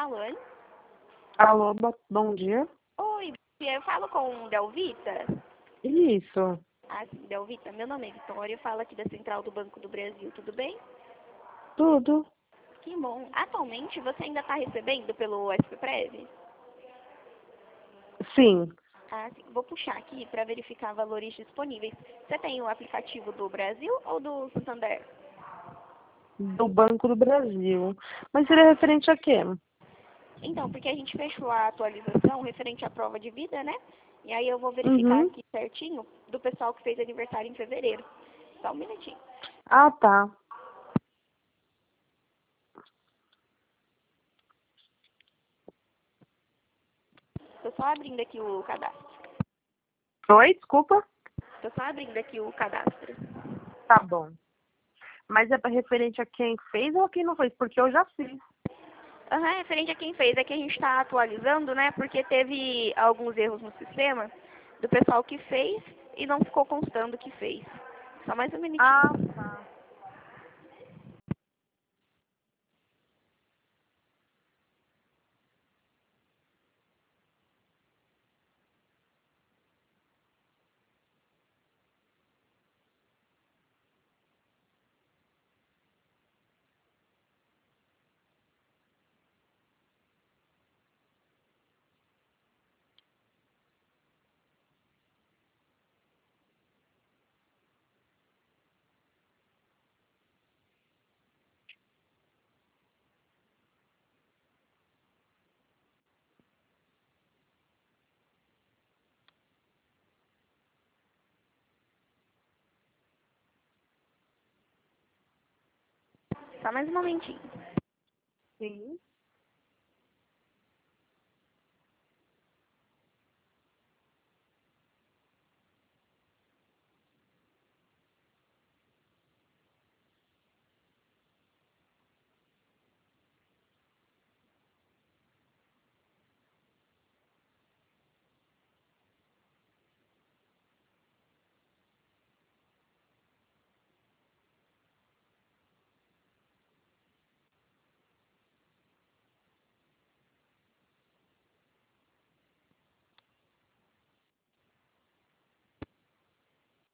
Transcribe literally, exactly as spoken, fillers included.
falando? Alô, bo- bom dia. Oi, eu falo com Delvita? Isso, Ah, sim, Delvita, meu nome é Vitória, eu falo aqui da Central do Banco do Brasil, tudo bem? tudo. Que bom. Atualmente você ainda está recebendo pelo S P Prev? Sim, Ah, sim. Vou puxar aqui para verificar valores disponíveis. Você tem o aplicativo do Brasil ou do Santander? do Banco do Brasil. Mas Ah, seria referente a quê? então, porque a gente fechou a atualização referente à prova de vida, né? E aí eu vou verificar Uhum. aqui certinho do pessoal que fez aniversário em fevereiro. Só um minutinho. Ah, tá. Tô só abrindo aqui o cadastro. Oi, desculpa? Tô só abrindo aqui o cadastro. Tá bom. Mas é para referente a quem fez ou a quem não fez? Porque eu já fiz. Aham, referente a quem fez, é que a gente está atualizando, né? Porque teve alguns erros no sistema do pessoal que fez e não ficou constando que fez. Só mais um minutinho. Ah, tá. Só mais um momentinho. Sim.